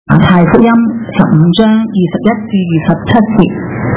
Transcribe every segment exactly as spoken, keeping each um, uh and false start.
馬太福音十五章二十一至二十七節。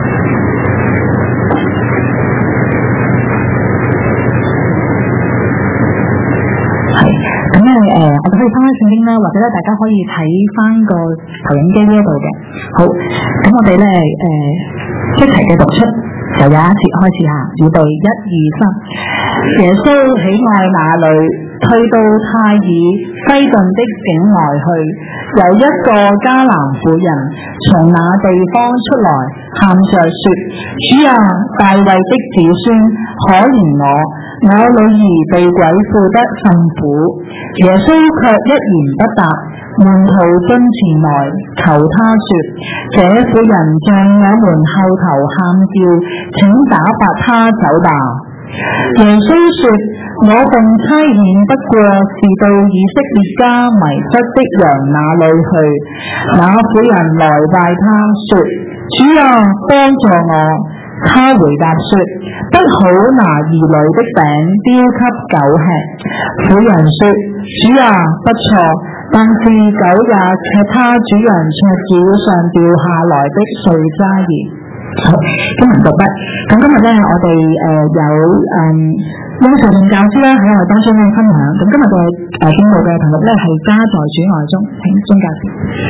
係咁咧，誒、呃，我哋可以翻開聖經啦，或者咧，大家可以睇翻個投影機呢一度嘅。好，咁我哋咧，誒、呃，一齊嘅讀出，由廿一節開始吓，預備一二三。耶穌喜愛那裏，退到泰爾西頓的境外去，有一個迦南婦人從那地方出來，喊着說：主啊，大衛的子孫，可憐我，我女兒被鬼附得甚苦。耶穌卻一言不答。門徒進前來求他說：這婦人在我們後頭喊叫，請打發他走吧。耶穌說：我奉差遣不過是到以色列家迷失的羊那裏去。那婦人來拜他說：主啊，幫助我。他回答說：不好拿兒女的餅丟給狗吃。婦人說：主啊，不錯，但是狗也吃他主人桌子上掉下來的碎渣兒。好，今日讀畢。咁今日咧，我哋誒、呃、有誒雍兆銘教師咧喺我哋當中咧分享。咁今日嘅誒經文嘅題目咧係家在主愛中，請鍾教師。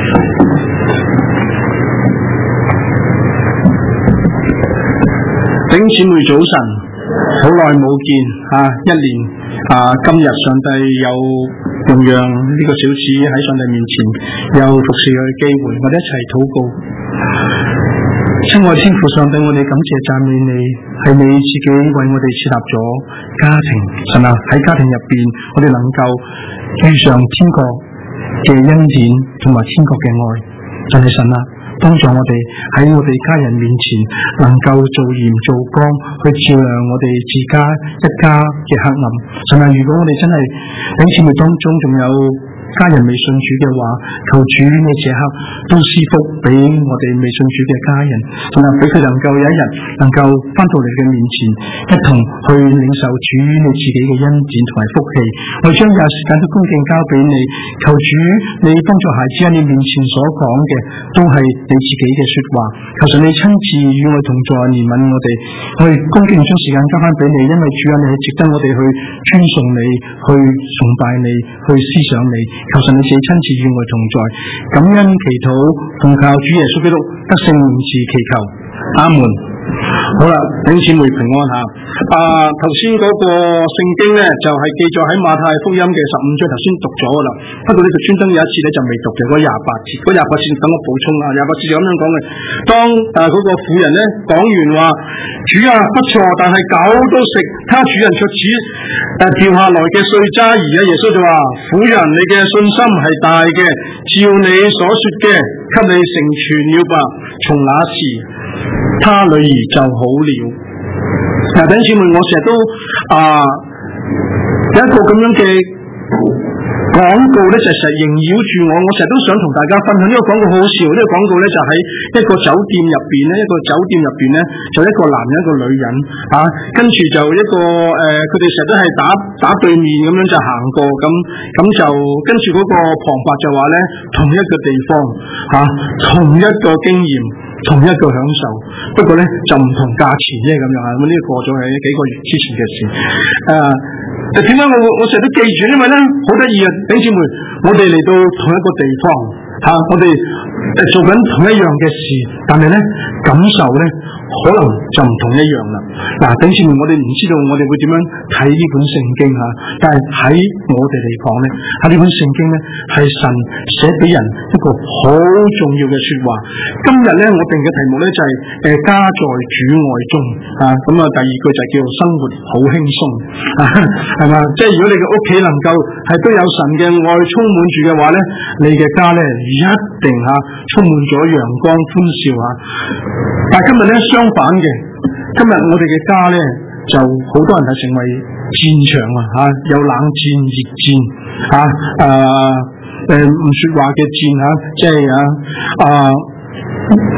弟兄姊妹早晨，好耐冇見啊！一年啊，今日上帝有容讓呢個小子喺上帝面前有服侍佢嘅機會，我哋一齊禱告。親愛天父上帝，我哋感謝讚美你，係你自己為我哋設立咗家庭。神啊，喺家庭入邊，我哋能夠遇上天國嘅恩典同埋天國嘅愛。真係神啊，幫助我哋喺我哋家人面前能夠做鹽做光，去照亮我哋自家一家嘅黑暗。神啊，如果我哋真係喺姊妹當中仲有家人未信主嘅話，求主呢這刻都賜福俾我哋未信主嘅家人，同埋俾佢能夠有一日能夠翻到你嘅面前，一同去領受主你自己嘅恩典同埋福氣。我將有時間都恭敬交俾你，求主你幫助孩子喺你面前所講嘅都係你自己嘅說話，求神你親自與我同在憐憫我哋，我哋恭敬將時間交翻俾你，因為主啊，你係值得我哋去尊崇你，去崇拜你，去思想你。求神你自己親自與我同在，感恩祈禱，奉靠主耶穌基督得勝名字祈求，阿門。好啦，弟兄姊妹平安吓。啊，頭先嗰個聖經咧就係、是、記載喺馬太福音嘅十五章，頭先讀咗噶啦。不過呢就專登有一次咧就未讀嘅，嗰廿八節，嗰廿八節等我補充啊。廿八節就咁樣講嘅。當啊嗰、那個婦人咧講完話，主啊，不錯，但係狗都食他主人桌子誒掉下來嘅碎渣兒啊。耶穌就話：婦人，你嘅信心係大嘅，照你所說嘅，給你成全了吧。從那時，他女兒就好了。嗱，弟兄姊妹，我成日都啊有一個咁樣嘅廣告咧，就成日縈繞住我。我成日都想同大家分享呢、這個廣告，好好笑。呢、這個廣告咧就喺一個酒店入邊咧，一個酒店入邊咧就一個男人一個女人啊，跟住就一個誒，佢哋成日都係打打對面咁樣就行過，咁咁就跟住嗰個旁白就話咧，同一個地方吓、啊，同一個經驗，同一個享受，不過咧就唔同價錢啫咁樣啊。咁呢個過咗係幾個月之前嘅事。誒、啊，點解我我成日都記住？因為咧好得意啊，弟兄姊妹，我哋嚟到同一個地方吓、啊，我哋做緊同一樣嘅事，但係咧感受咧可能就唔同一樣啦。嗱、啊，弟兄姊妹，我哋唔知道我哋會點樣睇呢本聖經吓、啊，但係喺我哋嚟講咧，喺呢本聖經咧係神寫俾人一個好重要嘅說話。今日咧我定嘅題目咧就係、是、誒、呃、家在主愛中啊，咁啊第二句就叫做生活好輕鬆啊，係嘛？即係如果你嘅屋企能夠係都有神嘅愛充滿住嘅話咧，你嘅家咧一定吓、啊、充滿咗陽光歡笑啊！但係今日咧相反嘅，今日我哋嘅家咧就好多人係成為戰場啊！吓，有冷戰、熱戰吓，誒誒唔說話嘅戰吓，即係啊啊！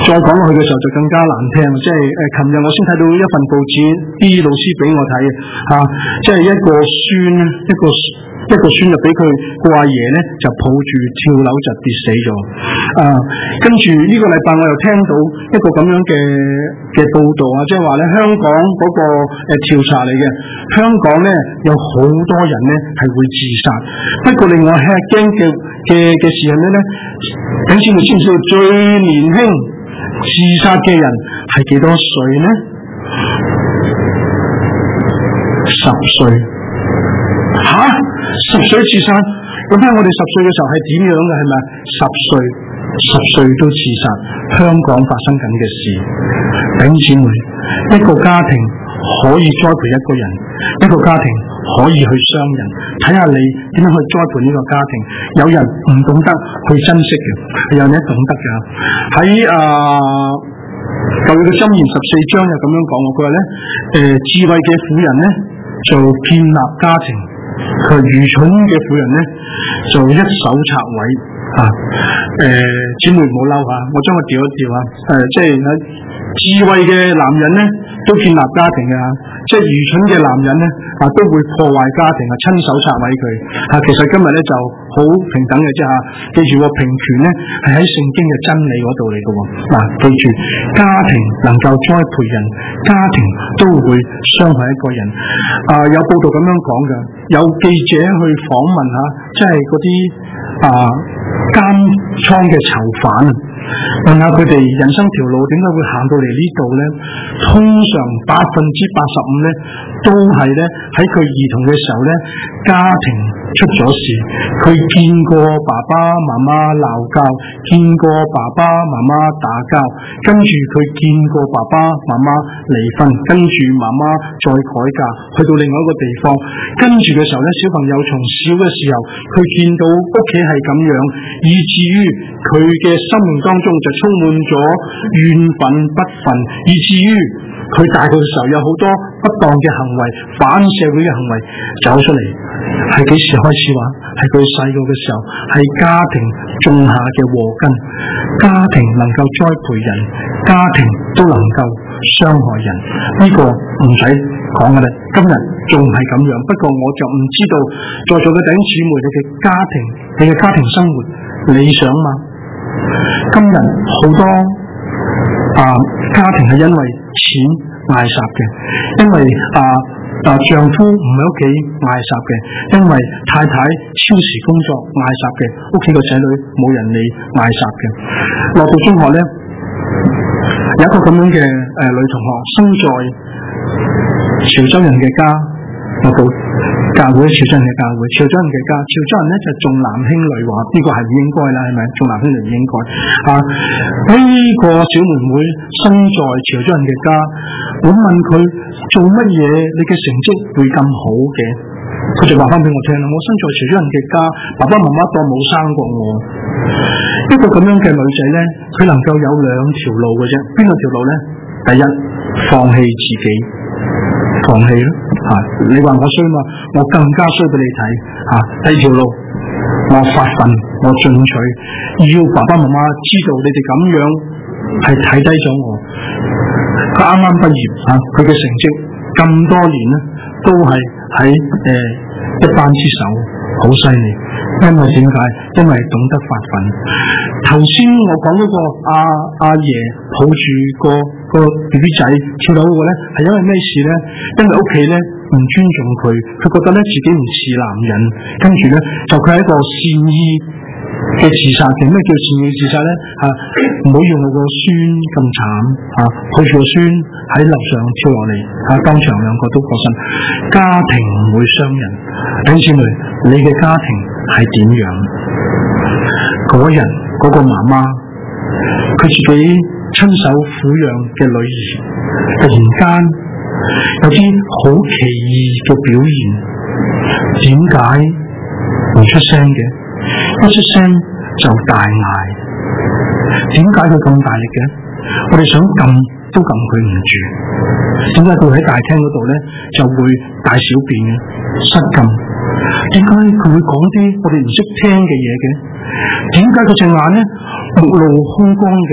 再講落去嘅時候就更加難聽，即係誒，琴日我先睇到一份報紙，啲老師俾我睇嚇，即係一個孫咧，一個一個孫就俾佢個阿爺咧就抱住跳樓就跌死咗。啊，跟住呢個禮拜我又聽到一個咁樣嘅嘅報導啊，即係話咧香港嗰個誒調查嚟嘅，香港咧有好多人咧係會自殺，不過令我吃驚嘅嘅嘅事係咩咧？等先，你知唔知道最年輕自殺嘅人係幾多歲呢？十歲。吓？十歲自殺？咁睇我哋十歲嘅時候係點樣嘅？係咪？十歲，十歲都自殺，香港發生緊嘅事。弟兄姊妹，一個家庭可以栽培一個人，一個家庭可以去傷人，睇下你點樣去栽培呢個家庭。有人唔懂得去珍惜嘅，有人懂得嘅。喺啊舊約嘅箴言十四章又咁樣講，佢話咧，誒、呃、智慧嘅婦人咧就建立家庭，佢愚蠢嘅婦人咧就一手拆毀。啊，誒、呃、姊妹唔好嬲吓，我將佢調一調啊，誒、呃、即係喺智慧嘅男人咧都建立家庭嘅，即係愚蠢嘅男人咧啊都會破壞家庭啊，親手拆毀佢啊。其實今日咧就好平等嘅啫吓，記住個平權咧係喺聖經嘅真理嗰度嚟嘅喎。嗱、啊，記住家庭能夠栽培人，家庭都會傷害一個人。啊，有報道咁樣講嘅，有記者去訪問下，即係嗰啲啊監倉嘅囚犯啊，問下佢哋人生條路點解會行到嚟呢度咧？通常百分之八十五咧都係咧喺佢兒童嘅時候咧，家庭出咗事，佢見過爸爸媽媽鬧交，見過爸爸媽媽打交，跟住佢見過爸爸媽媽離婚，跟住媽媽再改嫁，去到另外一個地方，跟住嘅時候咧，小朋友從小嘅時候，佢見到屋企係咁樣，以至於佢嘅生命當中就充滿咗怨憤不忿，以至於佢大個嘅時候有好多不當嘅行為，反社會嘅行為走出嚟。係幾時開始話？係佢細個嘅時候，係家庭種下嘅禍根。家庭能夠栽培人，家庭都能夠傷害人，呢、這個唔使講噶啦。今日仲係咁樣，不過我就唔知道在座嘅弟兄姊妹，你嘅家庭，你嘅家庭生活理想嘛？今日好多啊家庭係因為錢嗌霎嘅，因為啊啊丈夫唔喺屋企嗌霎嘅，因為太太超時工作嗌霎嘅，屋企個仔女冇人理嗌霎嘅。落到中學咧，有一個咁樣嘅誒、呃、女同學生在潮州人嘅家，落到教會，潮州人嘅教會，潮州人嘅家，潮州人咧就重男輕女話，呢、這個係唔應該啦，係咪？重男輕女唔應該啊！呢、這個小妹妹生在潮州人嘅家，我問佢做乜嘢，你嘅成績會咁好嘅？佢就話翻俾我聽啦，我生在潮州人嘅家，爸爸媽媽當冇生過我。一個咁樣嘅女仔咧，佢能夠有兩條路嘅啫，邊兩條路咧？第一，放棄自己。放棄咯，吓、啊、你話我衰嘛，我更加衰俾你睇，吓、啊、第二條路，我發奮，我進取，要爸爸媽媽知道你哋咁樣係睇低咗我。佢啱啱畢業，吓佢嘅成績咁多年咧，都係喺誒一班之首，好犀利。因為點解？因為懂得發奮。頭先我講嗰個阿阿爺抱住個個 B B 仔跳樓嗰個咧，係因為咩事咧？因為屋企咧唔尊重佢，佢覺得咧自己唔似男人，跟住咧就佢係一個善意嘅自殺嘅。咩叫善意自殺咧？吓、啊，唔好要我個孫咁慘，吓、啊、抱住個孫喺樓上跳落嚟，吓、啊、當場兩個都過身。家庭唔會傷人，弟兄姊妹，你嘅家庭係點樣？嗰人嗰、嗰個媽媽，佢自己親手撫養嘅女兒，突然間有啲好奇異嘅表現，點解唔出聲嘅？一出聲就大嗌，點解佢咁大力嘅？我哋想撳都撳佢唔住，點解佢喺大廳嗰度咧就會大小便嘅失禁？點解佢會講啲我哋唔識聽嘅嘢嘅？點解佢隻眼咧目露凶光嘅？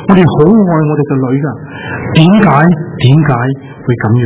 我哋好愛我哋嘅女噶，點解點解會咁樣？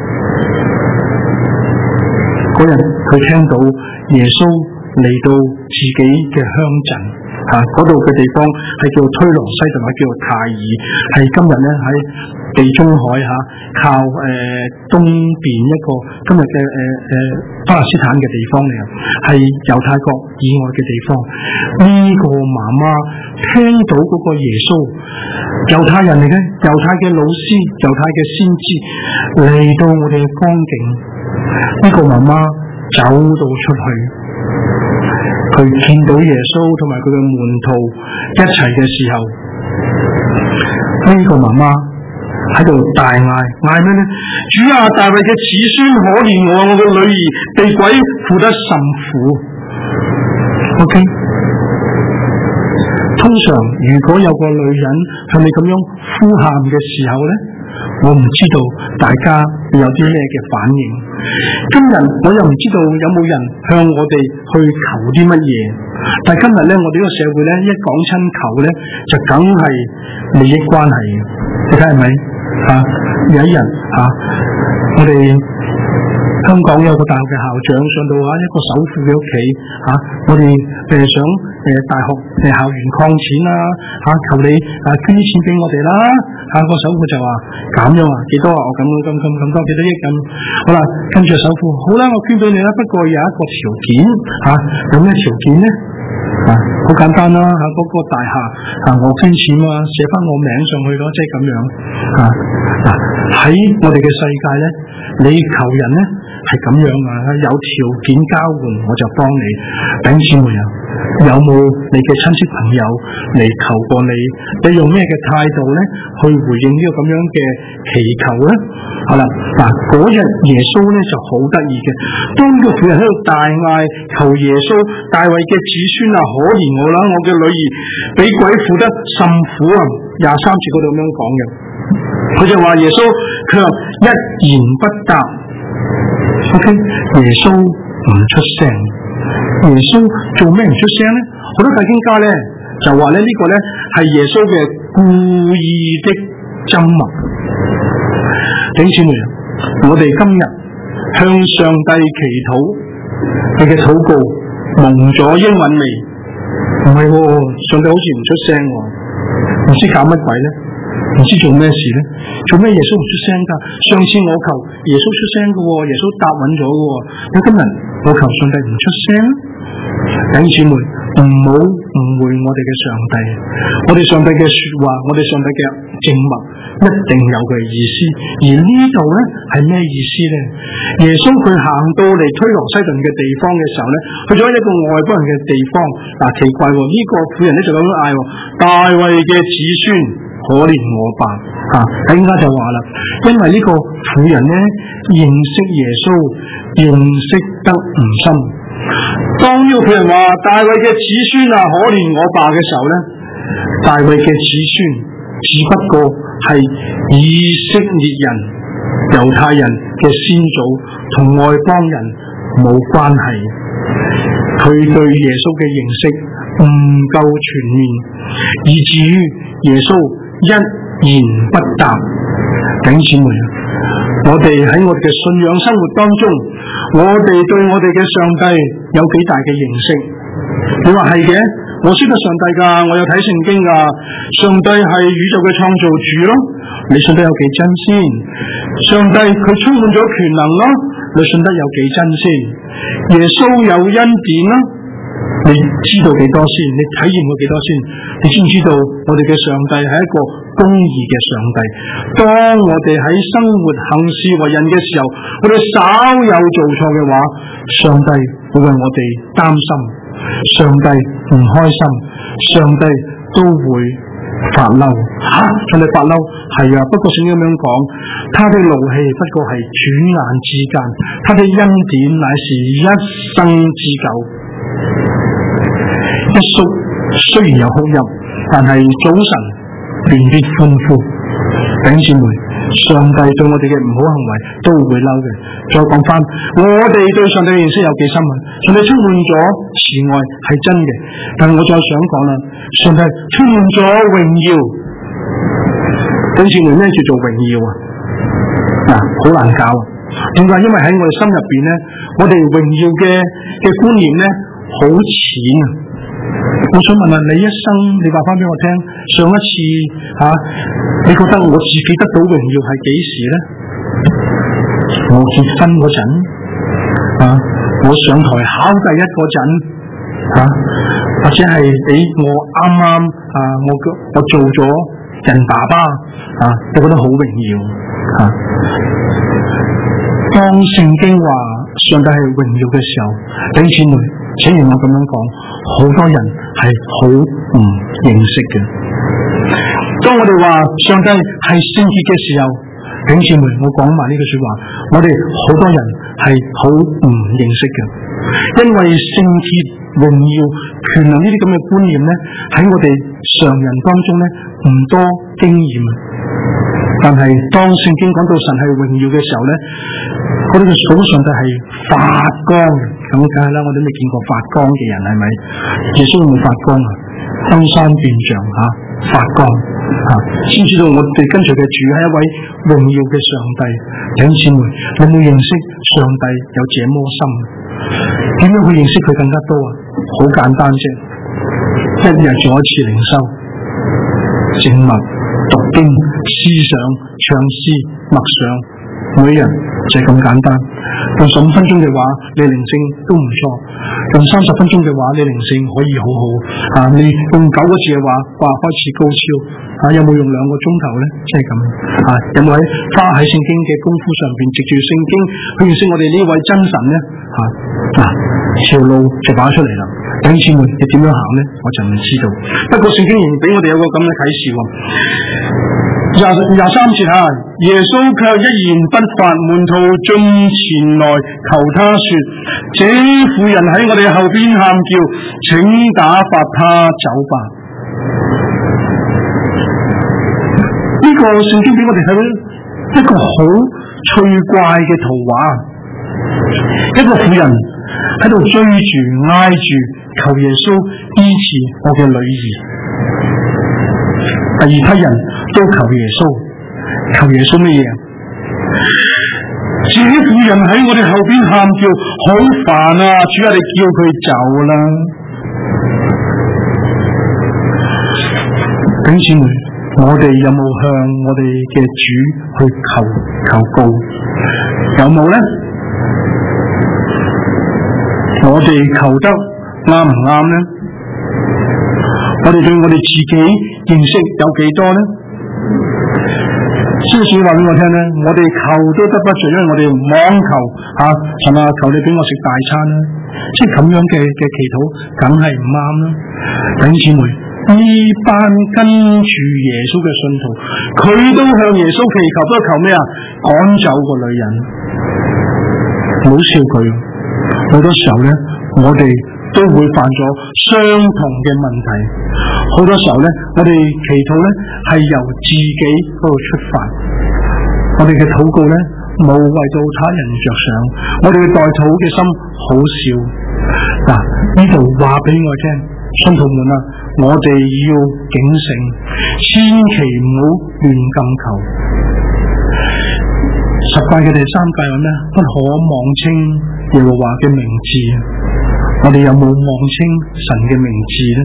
嗰日佢聽到耶穌嚟到自己嘅鄉鎮，吓嗰度嘅地方係叫推羅西同埋叫泰爾，係今日咧喺地中海吓，靠誒、呃、東邊一個今日嘅誒誒巴勒斯坦嘅地方嚟嘅，係猶太國以外嘅地方。呢、這個媽媽聽到嗰個耶穌，猶太人嚟嘅，猶太嘅老師，猶太嘅先知嚟到我哋嘅光景，呢、這個媽媽走到出去，佢見到耶穌同埋佢嘅門徒一齊嘅時候，呢、這個媽媽喺度大嗌，嗌咩呢？主啊，大衛嘅子孫可憐我，我嘅女兒被鬼附得甚苦。OK， 通常如果有個女人向你咁樣呼喊嘅時候呢，我唔知道大家會有啲咩嘅反應。今日我又唔知道有冇人向我哋去求啲乜嘢，但係今日呢，我哋呢個社會呢，一講親求呢，就梗係利益關係嘅，你睇係咪？啊，有一日啊，我哋香港有個大學嘅校長上到啊一個首富嘅屋企啊，我哋誒想誒大學誒校園擴錢啦，吓求你啊捐啲錢俾我哋啦，吓個首富就話咁樣啊，幾多啊？我咁咁咁咁多幾多億咁，好啦，跟住首富好啦，我捐俾你啦，不過有一個條件吓，有咩條件呢？啊，好簡單啦，吓嗰個大廈啊，我捐錢啊，寫翻我名上去咯，即係咁樣啊。嗱，喺我哋嘅世界咧，你求人咧係咁樣啊，有條件交換我就幫你。弟兄姊妹啊，有冇你嘅親戚朋友嚟求過你？你用咩嘅態度咧去回應呢個咁樣嘅祈求咧？好啦，嗱，嗰日耶穌咧就好得意嘅，當個婦人喺度大嗌求耶穌，大衛嘅子孫啊，可憐我啦，我嘅女兒俾鬼附得甚苦啊！廿三節嗰度咁樣講嘅，佢就話耶穌卻一言不答。OK， 耶穌唔出聲，耶穌做咩唔出聲咧？好多大經家咧就話咧呢個咧係耶穌嘅故意的緘默。弟兄姊妹，我哋今日向上帝祈禱，你嘅禱告蒙咗英文未？唔係喎，上帝好似唔出聲喎，唔知搞乜鬼咧？唔知做咩事咧？做咩耶穌唔出聲噶？上次我求耶穌出聲噶，耶穌答允咗噶。咁今日我求上帝唔出聲，弟兄姊妹唔好誤會我哋嘅上帝，我哋上帝嘅說話，我哋上帝嘅靜默一定有佢嘅意思。而呢度咧係咩意思咧？耶穌佢行到嚟推羅西頓嘅地方嘅時候咧，去咗一個外邦人嘅地方。嗱、啊，奇怪喎，呢、這個婦人咧就咁樣嗌：大衛嘅子孫可憐我吧！啊，咁而家就話啦，因為呢個婦人咧認識耶穌認識得唔深。當呢個婦人話大衛嘅子孫啊，可憐我吧嘅時候咧，大衛嘅子孫只不過係以色列人、猶太人嘅先祖，同外邦人冇關係。佢對耶穌嘅認識唔夠全面，以至於耶穌一言不答。弟兄姊妹，我哋喺我哋嘅信仰生活當中，我哋對我哋嘅上帝有幾大嘅認識？你話係嘅，我識得上帝噶，我有睇聖經噶，上帝係宇宙嘅創造主咯。你信得有幾真先？上帝佢充滿咗權能咯，你信得有幾真先？耶穌有恩典咯，你知道幾多先？你體驗過幾多先？你知唔知道我哋嘅上帝係一個公義嘅上帝？當我哋喺生活行事為人嘅時候，我哋稍有做錯嘅話，上帝會為我哋擔心，上帝唔開心，上帝都會發嬲。吓、啊，上帝發嬲係啊，不過聖經咁樣講，他的怒氣不過係轉眼之間，他的恩典乃是一生之久。一宿雖然有哭泣，但係早晨便必歡呼。弟兄姊妹，上帝對我哋嘅唔好行為都會嬲嘅。再講翻，我哋對上帝嘅認識有幾深啊？上帝充滿咗慈愛係真嘅，但係我再想講啦，上帝充滿咗榮耀弟兄姊妹，咩叫做榮耀啊？嗱，好難搞啊！點解？因為喺我哋心入邊咧，我哋榮耀嘅嘅觀念咧好淺啊！我想問下你一生，你話翻俾我聽，上一次吓、啊，你覺得我自己得到榮耀係幾時咧？我結婚嗰陣啊，我上台考第一嗰陣啊，或者係誒我啱啱啊，我我做咗人爸爸啊，我覺得好榮耀啊。當聖經話上帝係榮耀嘅時候，弟兄姊妹，請容我咁樣講，好多人係好唔認識嘅。當我哋話上帝係聖潔嘅時候，弟兄姊妹，我講埋呢句說話，我哋好多人係好唔認識嘅，因為聖潔、榮耀、權能呢啲咁嘅觀念咧，喺我哋常人當中咧唔多經驗。但係當聖經講到神係榮耀嘅時候咧，我哋嘅數上帝係發光嘅，咁梗係啦，我哋未見過發光嘅人係咪？耶穌有冇發光啊？登山變像吓，發光吓，先知道我哋跟隨嘅主係一位榮耀嘅上帝。弟兄姊妹，你有冇認識上帝有這麼深？點樣去認識佢更加多啊？好簡單啫，一日做一次靈修、靜默、讀經、思想、唱詩、默想，每人就係咁簡單。用十五分鐘嘅話，你靈性都唔錯；用三十分鐘嘅話，你靈性可以好好。啊，你用九個字嘅話，話開始高超。啊，有冇用兩個鐘頭咧？即係咁。啊，有冇喺花喺聖經嘅功夫上邊，藉住聖經去認識我哋呢位真神咧？啊，嗱，條路就擺出嚟啦。弟兄姊妹，你點樣行咧？我就唔知道。不過聖經仍俾我哋有個咁嘅啟示喎。廿廿三節吓，耶穌卻一言不發，門徒進前來求他說：這婦人喺我哋後邊喊叫，請打發他走吧。呢、這個聖經俾我哋睇到一個好趣怪嘅圖畫，一個婦人喺度追住挨住求耶穌醫治我嘅女兒。第二批人都求耶穌，求耶穌乜嘢？這婦人喺我哋後邊喊叫，好煩啊！主啊，你叫佢走啦！弟兄姊妹，我哋有冇向我哋嘅主去求求告？有冇咧？我哋求得啱唔啱咧？我哋對我哋自己認識有幾多咧？消息話俾我聽咧，我哋求都得不着，因為我哋妄求啊，神啊，求你俾我食大餐啦，即係咁樣嘅嘅祈禱，梗係唔啱啦。弟兄姊妹，呢班跟住耶穌嘅信徒，佢都向耶穌祈求，都係求咩啊？趕走個女人，唔好笑佢。好多時候咧，我哋都會犯咗相同嘅問題。好多時候咧，我哋祈禱咧係由自己嗰度出發，我哋嘅禱告咧冇為到他人着想，我哋嘅代禱嘅心好少。嗱，呢度話俾我聽，信徒們啊，我哋要警醒，千祈唔好亂咁求。十誡嘅第三誡係咩？不可妄稱耶和華嘅名字。我哋有冇妄稱神嘅名字咧？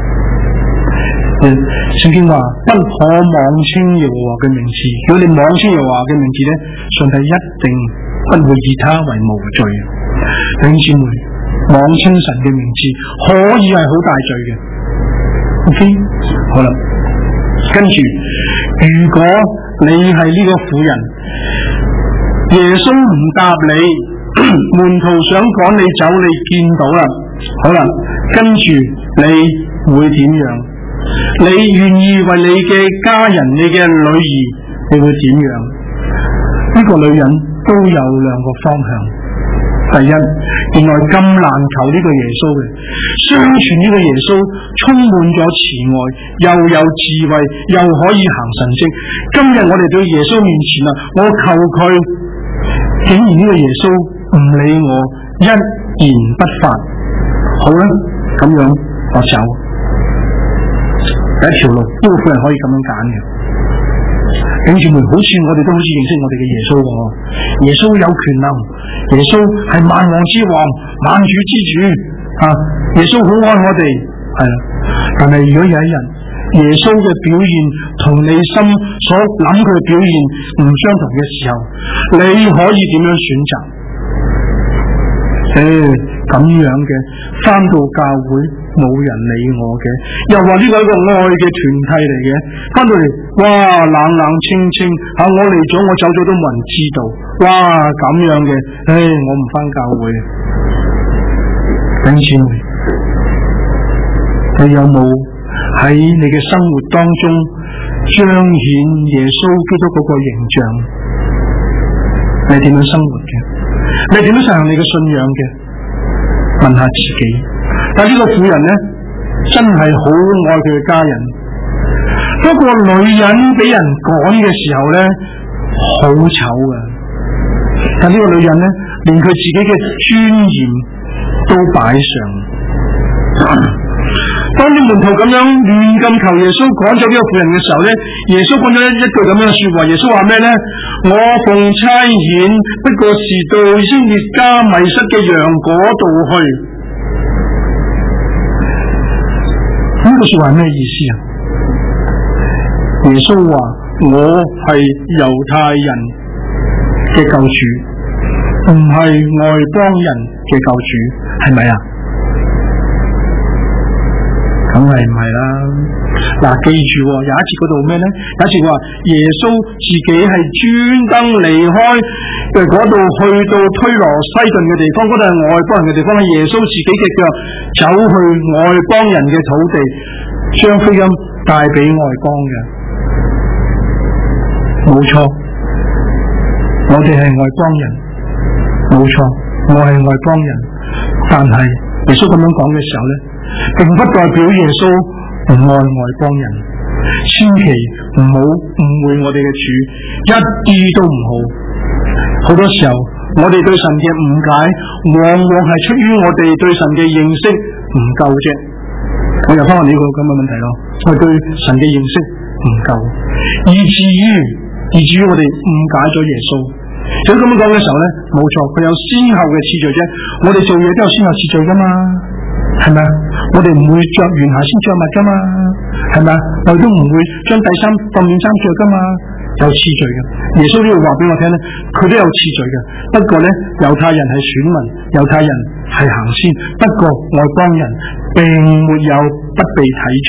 聖經話不可妄稱耶和華嘅名字。如果你妄稱耶和華嘅名字咧，上帝一定不會以他為無罪。弟兄姊妹，妄稱神嘅名字可以係好大罪嘅。OK， 好啦，跟住如果你係呢個婦人，耶穌唔答你，門徒想趕你走，你見到啦，好啦，跟住你會點樣？你願意為你嘅家人、你嘅女兒，你會點樣？呢、這個女人都有兩個方向。第一，原來咁難求呢個耶穌嘅，相傳呢個耶穌充滿咗慈愛，又有智慧，又可以行神蹟。今日我哋到耶穌面前啦，我求佢，竟然呢個耶穌唔理我，一言不發。好啦，咁樣我走。第一條路，呢個婦人可以咁樣揀嘅。 弟兄姊妹，好似我哋都好似認識我哋嘅耶穌喎，耶穌有權能，耶穌係萬王之王、萬主之主啊！耶穌好愛我哋，係啦。但係如果有一日耶穌嘅表現同你心所諗佢嘅表現唔相同嘅時候，你可以點樣選擇？誒，咁樣嘅返到教會冇人理我嘅，又話呢個係一個愛嘅團體嚟嘅，返到嚟哇冷冷清清吓，我嚟咗我走咗都冇人知道，哇咁樣嘅，誒我唔返教會。弟兄姊妹，你有冇喺你嘅生活當中彰顯耶穌基督嗰個形象？你點樣生活嘅？你點樣實行你嘅信仰嘅？問下自己。但係呢個婦人呢，真係好愛佢嘅家人。不過女人俾人趕嘅時候呢，好醜啊！但呢個女人呢，連佢自己嘅尊嚴都擺上。當啲門徒咁樣亂咁求耶穌趕走呢個婦人嘅時候咧，耶穌講咗一一句咁樣嘅說話。耶穌話咩咧？我奉差遣，不過是到以色列家迷失嘅羊嗰度去。呢句說話係咩意思啊？耶穌話我係猶太人嘅救主，唔係外邦人嘅救主，係咪啊？梗係唔係啦！嗱，記住有一次嗰度咩咧？有一次話耶穌自己係專登離開嘅嗰度，去到推羅西頓嘅地方，嗰度係外邦人嘅地方，係耶穌自己嘅腳走去外邦人嘅土地，將福音帶俾外邦嘅。冇錯，我哋係外邦人，冇錯，我係外邦人。但係耶穌咁樣講嘅時候咧，並不代表耶穌唔愛外邦人，千祈唔好誤會我哋嘅主，一啲都唔好。好多時候我哋對神嘅誤解，往往係出於我哋對神嘅認識唔夠啫。我又翻返呢個咁嘅問題咯，我對神嘅認識唔夠，以至於以至於我哋誤解咗耶穌。如果咁樣講嘅時候咧，冇錯，佢有先後嘅次序啫。我哋做嘢都有先後次序噶嘛。係咪？我哋唔會着完鞋先着襪噶嘛？係咪？我哋都唔會將第三當面衫着噶嘛？有次序嘅。耶穌呢度話俾我聽咧，佢都有次序嘅。不過咧，猶太人係選民，猶太人係行先。不過外邦人並沒有不被睇重。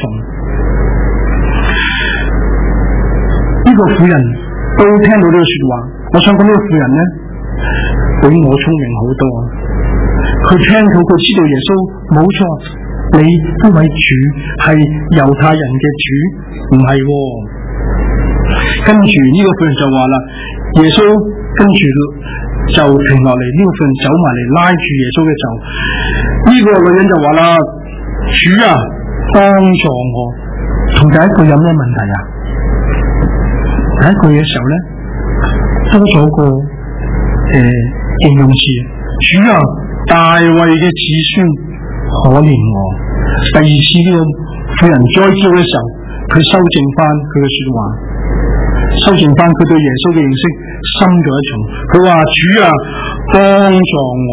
呢、這個婦人都聽到呢個說話，我想講呢個婦人咧，比我聰明好多。佢聽到，佢知道耶穌冇錯，你呢位主係猶太人嘅主，唔係、哦。跟住呢個婦人就話啦，耶穌跟住就停落嚟，呢、這個婦人走埋嚟拉住耶穌嘅袖。呢、這個女人就話啦，主啊，幫助我。同第一句有咩問題啊？第一句嘅時候咧，多咗個誒形容詞，主啊，大衛嘅子孫可憐我。第二次呢個婦人再叫嘅時候，佢修正翻佢嘅說話，修正翻佢對耶穌嘅認識深咗一重。佢話，主啊，幫助我。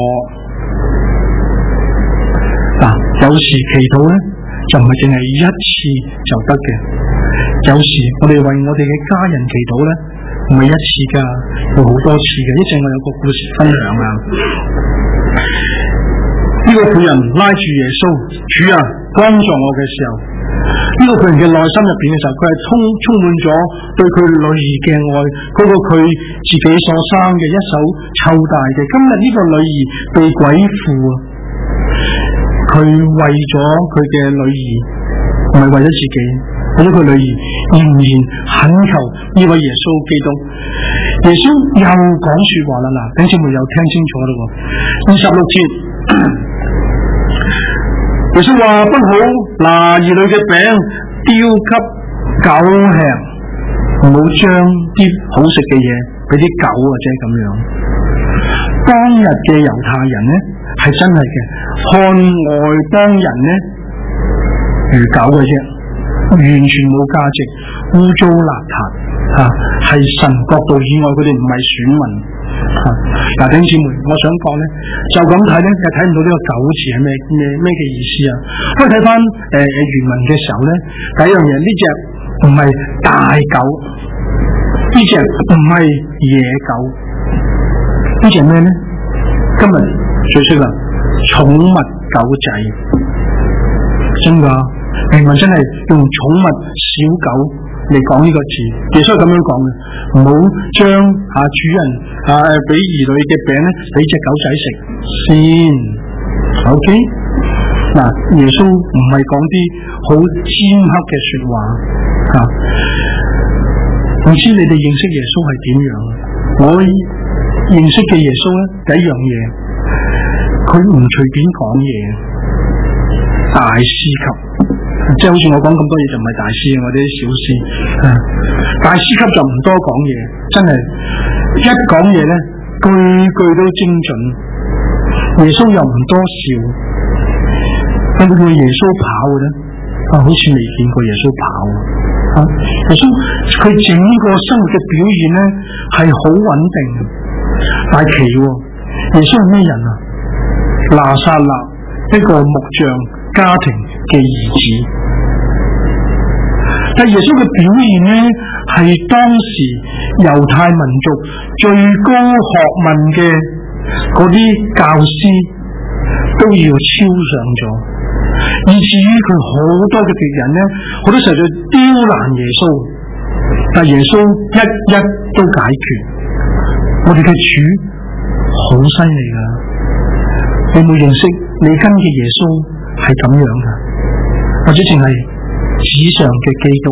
嗱、啊，有時祈禱咧就唔係淨係一次就得嘅，有時我哋為我哋嘅家人祈禱咧唔係一次噶，會好多次嘅。一陣我有個故事分享啊。呢、這個婦人拉住耶穌，主啊，幫助我嘅時候，呢、這個婦人嘅內心入邊嘅時候，佢係充充滿咗對佢女兒嘅愛，嗰、那個佢自己所生嘅一手湊大嘅。今日呢個女兒被鬼附啊，佢為咗佢嘅女兒，唔係為咗自己，為咗佢女兒，仍然懇求呢位耶穌基督。耶穌又講說話啦，嗱，弟兄姊妹又聽清楚啦，二十六節。耶穌話，不好拿兒女嘅餅丟給狗吃，唔好將啲好食嘅嘢俾啲狗或者咁樣。當日嘅猶太人呢，係真係嘅，看外邦人呢如狗嘅啫。 完全冇價值，污糟邋遢嚇，係、啊、神國度以外，佢哋唔係選民嚇。嗱、啊，弟兄姊妹，我想講咧，就咁睇咧，就睇唔到呢個狗字係咩咩咩嘅意思啊？可以睇翻誒誒原文嘅時候咧，第一樣嘢呢隻唔係大狗，呢隻唔係野狗，呢隻咩咧？今日最識啦，寵物狗仔，真㗎。原文真係用寵物小狗嚟講呢個字，耶穌係咁樣講嘅，唔好將啊主人啊俾兒女嘅餅咧俾隻狗仔食先。OK， 嗱，耶穌唔係講啲好尖刻嘅說話啊，唔知你哋認識耶穌係點樣？我認識嘅耶穌咧，第一樣嘢，佢唔隨便講嘢，大師級。即係好似我講咁多嘢就唔係大師，我哋啲小師，啊、大師級就唔多講嘢，真係一講嘢咧句句都精準。耶穌又唔多笑，有冇見耶穌跑嘅咧？啊，好似未見過耶穌跑啊！耶穌佢整個生活嘅表現咧係好穩定，但係奇喎，耶穌係咩人啊？拿撒勒一個木匠家庭嘅兒子，但耶穌嘅表現呢，係當時猶太民族最高學問嘅嗰啲教師都要超上咗，以至於佢好多嘅敵人呢，好多時候就刁難耶穌，但耶穌一一都解決。我哋嘅主好犀利噶，你有冇認識你跟嘅耶穌係咁樣噶？或者淨係紙上嘅基督？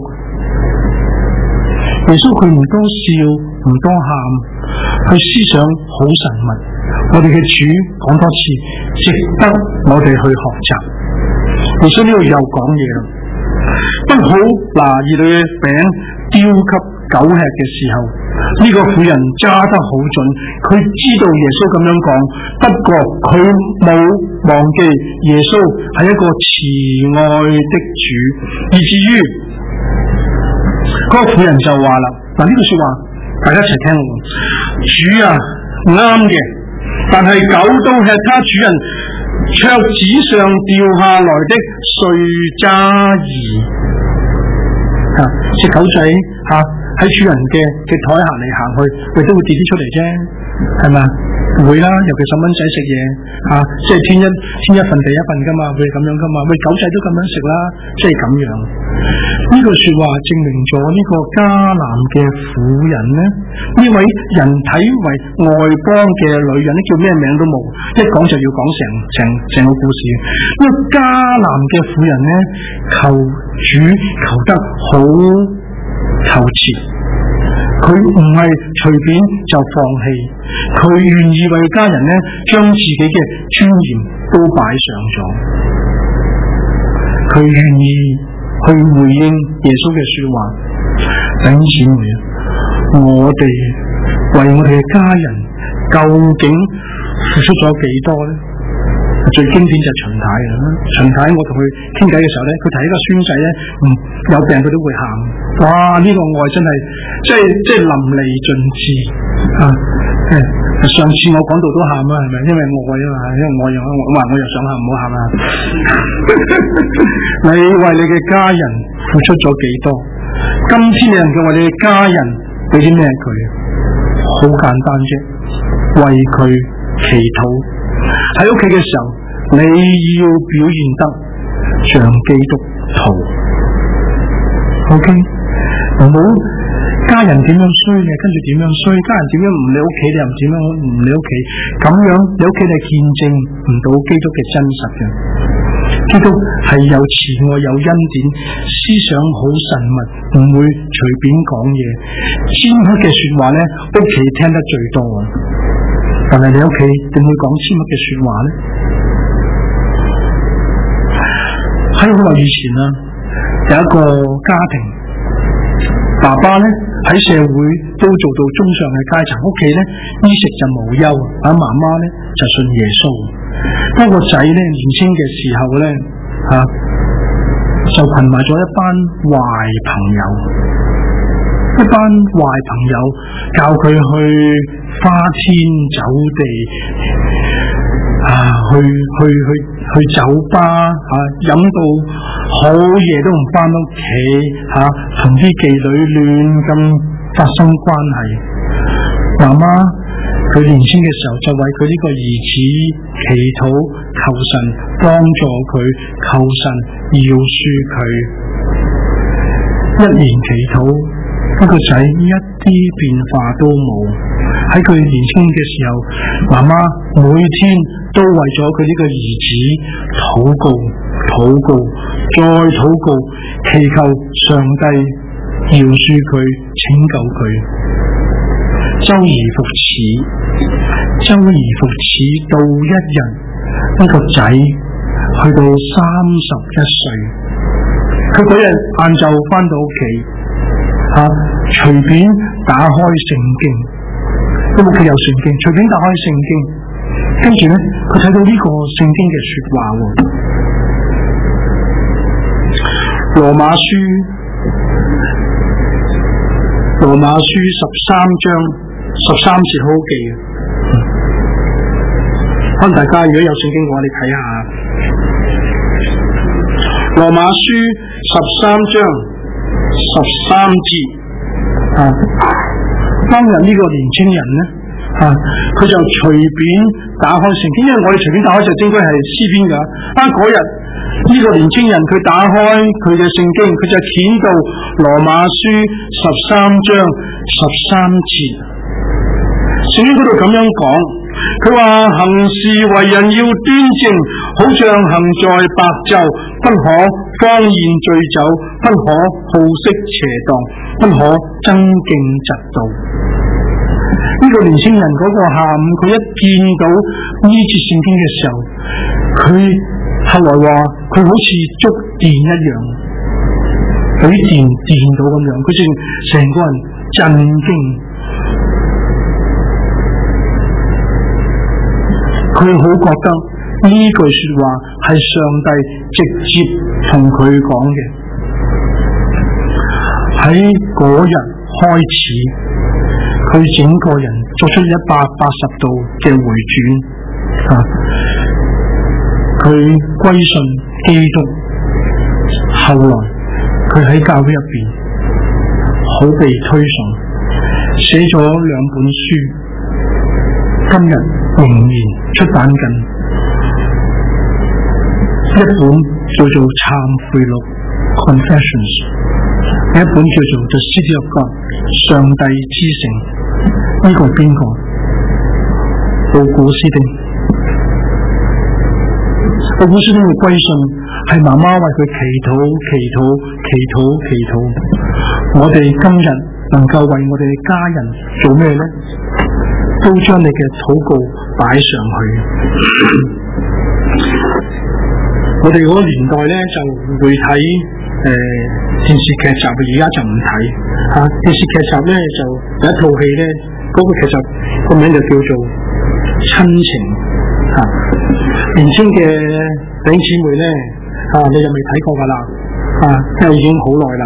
耶穌佢唔多笑，唔多喊，佢思想好神密。我哋嘅主講多次，值得我哋去學習。耶穌呢度又講嘢啦，不好拿兒女嘅餅丟給狗吃嘅時候，呢、這個婦人揸得好準，佢知道耶穌咁樣講，不過佢冇忘記耶穌係一個慈愛的主，以至於嗰、那個婦人就話啦，嗱呢句說話大家一齊聽咯，主啊，啱嘅，但係狗都吃他主人桌子上掉下來的碎渣兒，啊，隻狗仔吓。啊喺主人嘅嘅台行嚟行去，佢都會跌啲出嚟啫，係咪？會啦，尤其細蚊仔食嘢吓，即係天一天一份地一份噶嘛，會咁樣噶嘛，喂狗仔都咁樣食啦，即係咁樣。呢句說話證明咗呢個迦南嘅婦人咧，呢位人睇為外邦嘅女人咧，叫咩名都冇，一講就要講成成成個故事。呢、這個迦南嘅婦人咧，求主求得好求切，佢唔係隨便就放棄，佢願意為家人咧將自己嘅尊嚴都擺上咗，佢願意去回應耶穌嘅說話。弟兄姊妹，我哋為我哋嘅家人究竟付出咗幾多咧？最經典就係陳太啦，陳太我同佢傾偈嘅時候咧，佢睇個孫仔咧，嗯，有病佢都會喊，哇！呢、這個愛真係即係即係淋漓盡致啊！上次我講到都喊啊，係咪？因為愛啊嘛，因為我又我話我又想喊，唔好喊啊！你為你嘅家人付出咗幾多？今天你能夠為你嘅家人俾啲咩佢？好簡單啫，為佢祈禱。喺屋企嘅時候，你要表現得像基督徒。OK， 唔好家人點樣衰嘅，跟住點樣衰；家人點樣唔理屋企，你又唔點樣唔理屋企。咁樣你屋企你見證唔到基督嘅真實嘅。基督係有慈愛有恩典，思想好神密，唔會隨便講嘢。尖刻嘅說話咧，屋企聽得最多。但係你屋企點會講尖刻嘅說話咧？喺好耐以前啦，有一個家庭，爸爸咧喺社會都做到中上嘅階層，屋企咧衣食就無憂，啊媽媽咧就信耶穌。當個仔咧年輕嘅時候咧，吓、啊、就就群埋咗一班壞朋友，一班壞朋友教佢去花天酒地啊，去去去去酒吧啊，飲到好夜都唔翻屋企吓，同啲妓女亂咁發生關係。媽媽佢年輕嘅時候就為佢呢個兒子祈禱，求神幫助佢，求神饒恕佢。一年祈禱，呢個仔一啲變化都冇。喺佢年輕嘅時候，媽媽每天都為咗佢呢個兒子禱告、禱告、再禱告，祈求上帝饒恕佢、拯救佢。周而復始，周而復始到一日，呢個仔去到三十一歲，佢嗰日晏晝翻到屋企，啊，隨便打開聖經，因為佢有聖經，隨便打開聖經，跟住咧，佢睇到呢個聖經嘅說話喎，羅馬書，羅馬書十三章。十三節好好記嘅，可能大家如果有聖經嘅話，你睇下羅馬書十三章十三節啊。當日呢個年青人咧啊，佢就隨便打開聖經，因為我哋隨便打開就應該係詩篇噶。啊，嗰日呢個年青人佢打開佢嘅聖經，佢就掀到羅馬書十三章十三節。聖經嗰度咁樣講，佢話行事為人要端正，好像行在白晝，不可荒宴醉酒，不可好色邪蕩，不可爭競嫉妒。呢、這個年輕人嗰個下午，佢一見到呢節聖經嘅時候，佢後來話佢好似觸電一樣，俾電電到咁樣，佢正成個人震驚。佢好覺得呢句說話係上帝直接同佢講嘅。喺嗰日開始，佢整個人作出一百八十度嘅回轉，啊，佢歸信基督。後來佢喺教會入邊好被推崇，寫咗兩本書。今日仍然出版緊一本叫做《懺悔錄》 Confessions， 一本叫做 The City of God 上帝之城。呢、這個係邊個？奧古斯丁。奧古斯丁嘅歸信係媽媽為佢祈禱、祈禱、祈禱、祈禱。我哋今日能夠為我哋嘅家人做咩呢？都將你嘅禱告擺上去。我哋嗰個年代咧就會睇誒、呃、電視劇集，而家就唔睇吓。電視劇集咧就有一套戲咧，嗰、那個劇集個名就叫做親情吓、啊。年輕嘅弟兄姊妹咧啊，你又未睇過噶啦啊，因為已經好耐啦。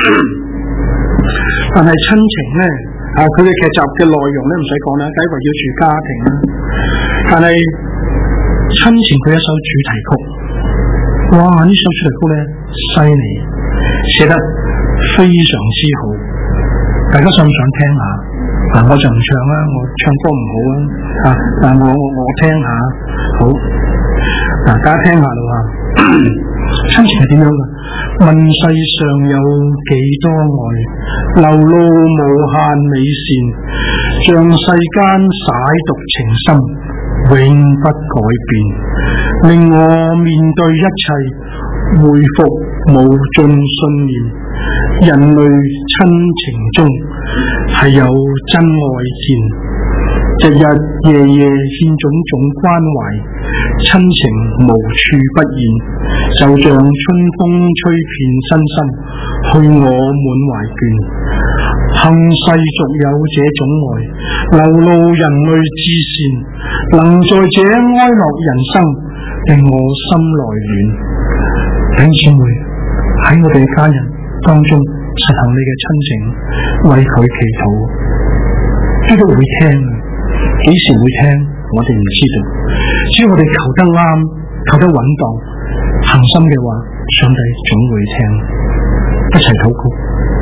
但係親情咧。啊！佢嘅劇集嘅內容咧唔使講啦，梗係圍繞住家庭啦。但係親情佢一首主題曲，哇！呢首主題曲咧犀利，寫得非常之好。大家想唔想聽下？嗱、啊，我就唔唱啦，我唱歌唔好啊。啊，但我我聽下，好。嗱、啊，大家聽下啦喎。親情係點樣噶？問世上有幾多愛，流露無限美善，像世間灑毒情深，永不改變，令我面對一切，恢復無盡信念。人類親情中係有真愛見，日日夜夜獻種種關懷，親情無處不現，就像春風吹遍身心，去我滿懷倦。幸世俗有這種愛，流露人類至善，能在這哀樂人生，令我心來暖。弟兄姊妹， 喺我哋嘅家人當中實行你嘅親情，為佢祈禱。基督會聽，幾時會聽我哋唔知道，只要我哋求得啱，求得穩當，恒心嘅話，上帝總會聽。一齊禱告。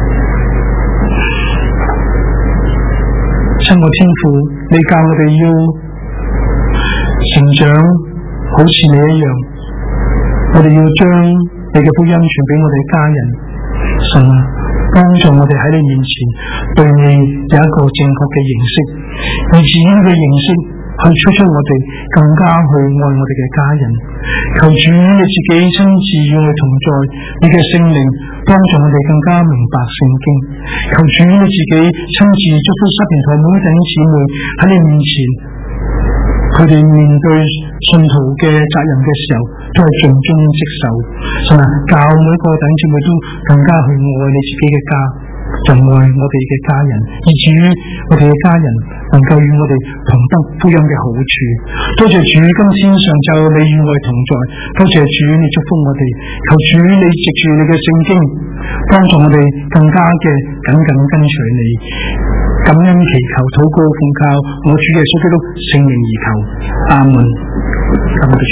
親愛天父，你教我哋要成長好似你一樣，我哋要將你嘅福音傳俾我哋家人。神啊，幫助我哋喺你面前對你有一個正確嘅認識，以至於呢個認識去催促我哋更加去愛我哋嘅家人。求主你自己親自與我哋同在，你嘅聖靈幫助我哋更加明白聖經。求主你自己親自祝福失平台每一弟兄姊妹喺你面前，佢哋面對信徒嘅責任嘅時候都係盡忠職守。神啊，教每一個弟兄姊妹都更加去愛你自己嘅家，就愛我哋嘅家人，以至於我哋嘅家人能夠與我哋同得福音嘅好處。多謝主，今天上晝你與我哋同在，多謝主你祝福我哋。求主你藉住你嘅聖經幫助我哋更加嘅緊緊跟隨你。感恩祈求禱告奉靠我主耶穌基督聖名而求，阿門。阿門。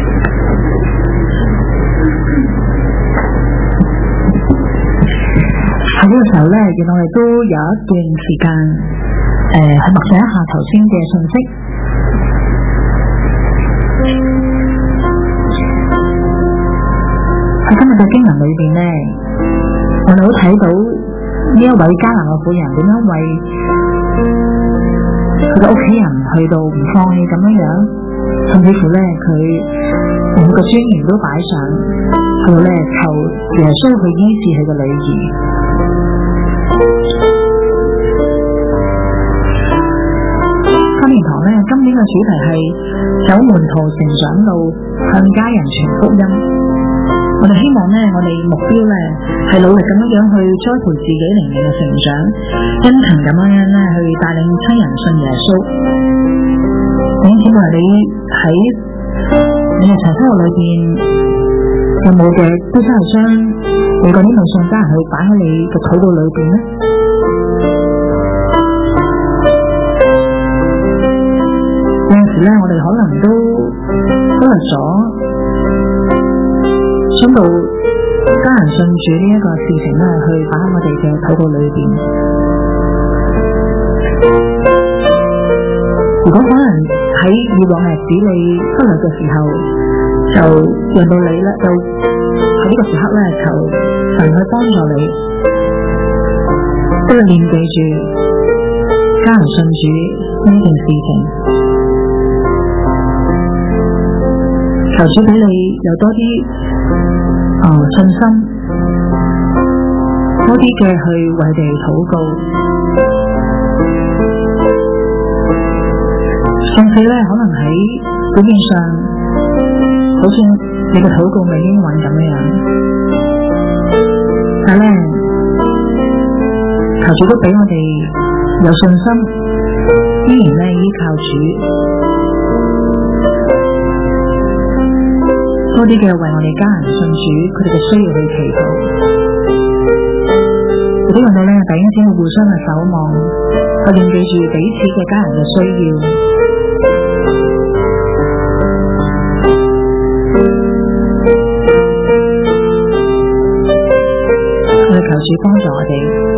喺呢個時候咧，原來我哋都有一段時間誒去默想一下頭先嘅信息。喺今日嘅經文裏邊咧，我哋都睇到呢一位迦南嘅婦人點樣為佢嘅屋企人去到唔放棄咁樣樣，甚至乎咧佢連個尊嚴都擺上，去到咧求耶穌去醫治佢嘅女兒。花蓮堂咧，今年嘅主題係走門徒成長路，向家人傳福音。我哋希望咧，我哋目標咧係努力咁樣樣去栽培自己靈命嘅成長，殷勤咁樣樣咧去帶領親人信耶穌。弟兄姊妹，你喺你嘅查經學裏邊有冇嘅都真係將你嗰啲無信家人去擺喺你嘅禱告裏邊咧？有陣時咧，我哋可能都忽略咗想到家人信主呢一個事情咧，去擺喺我哋嘅禱告裏邊。如果可能喺以往日子你忽略嘅時候，就讓到你咧，就喺呢個時刻咧，求神去幫助你，都要念記住家人信主呢件事情。求主俾你有多啲啊、呃、信心，多啲嘅去為佢哋禱告，甚至咧可能喺表面上好似你嘅禱告未應允咁樣，但係咧求主都俾我哋有信心，依然咧依靠主。多啲嘅為我哋家人信主，佢哋嘅需要去祈禱，亦都用到咧弟兄姊妹互相嘅守望，去念記住彼此嘅家人嘅需要。我哋求主幫助我哋。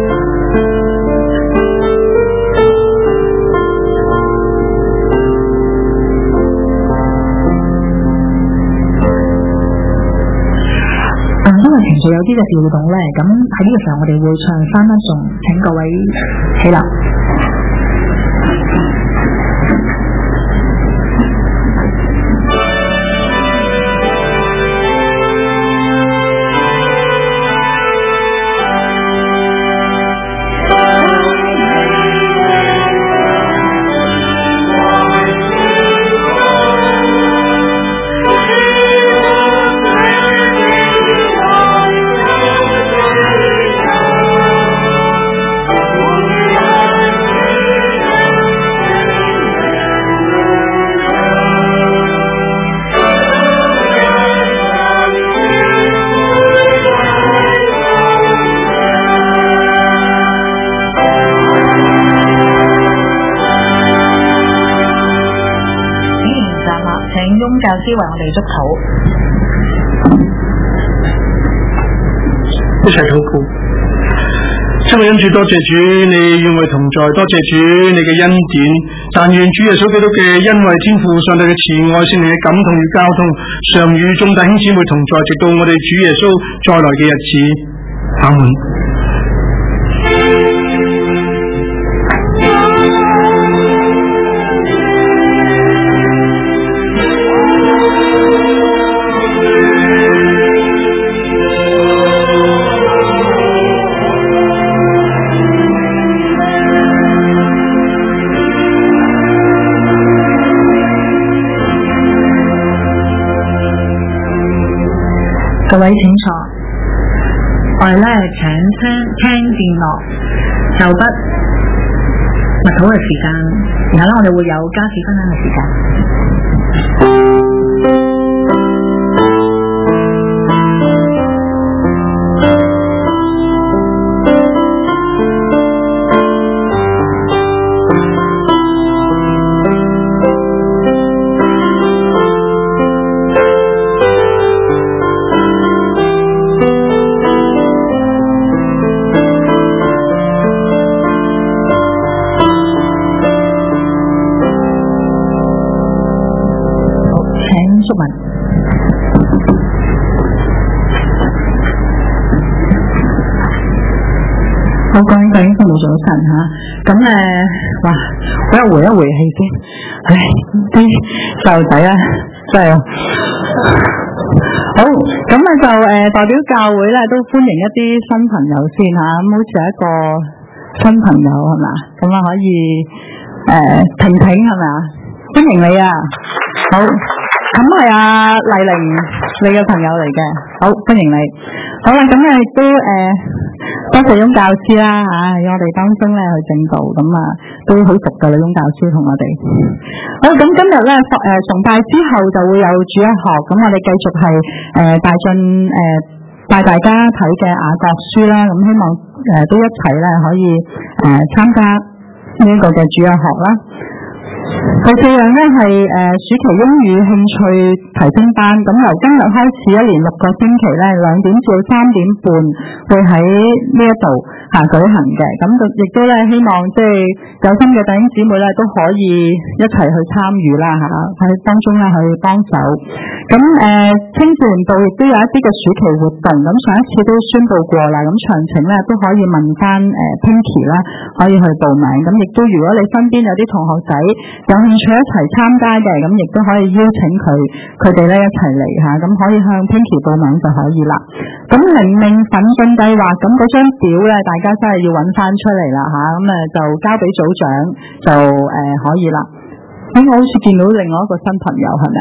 情緒有啲嘅調動咧，咁喺呢個時候我哋會唱三分頌，請各位起立。 Thank you. 教師為我哋祝禱， 一齊禱告。親愛恩主，多謝主你與我哋同在，多謝主你嘅恩典。但願主耶穌基督嘅恩惠、天父上帝嘅慈愛、聖靈嘅感動與交通，常與眾弟兄姊妹同在，直到我哋主耶穌再來嘅日子。阿門。 各位請坐，我哋咧請聽聽電樂就筆默禱嘅時間，然後咧我哋會有家事分享嘅時間。好，各位弟兄姊妹早晨吓，咁誒，哇，俾我回一回氣先。唉，啲細路仔啊，真係好。咁啊就誒、呃、代表教會咧都歡迎一啲新朋友先吓，咁好似一個新朋友係咪？咁啊可以誒婷婷係咪啊？歡迎你啊！好，咁係阿麗玲你嘅朋友嚟嘅，好歡迎你。好啦，咁啊亦都誒。呃多謝翁教師啦嚇，喺我哋當中咧去證道，咁啊都好熟㗎啦，翁教師同我哋。好，咁今日咧誒崇拜之後就會有主日學，咁我哋繼續係誒、呃、帶進誒、呃、帶大家睇嘅雅各書啦，咁希望誒、呃、都一齊咧可以誒、呃、參加呢一個嘅主日學啦。第四樣咧係誒暑期英語興趣提升班，咁由今日開始一連六個星期咧，兩點至三點半會喺呢一度嚇舉行嘅，咁亦都咧希望即係有心嘅弟兄姊妹咧都可以一齊去參與啦嚇，喺當中咧去幫手。咁誒青少年部亦都有一啲嘅暑期活動，咁上一次都宣佈過啦，咁詳情咧都可以問翻誒 Pinky 啦，可以去報名。咁亦都如果你身邊有啲同學仔有興趣一齊參加嘅，咁亦都可以邀請佢，佢哋咧一齊嚟嚇，咁可以向 Pinky 報名就可以啦。咁靈命奮進計劃，咁嗰張表咧，大家真係要揾翻出嚟啦嚇，咁誒就交俾組長就誒、呃、可以啦。咁我好似見到另外一個新朋友係咪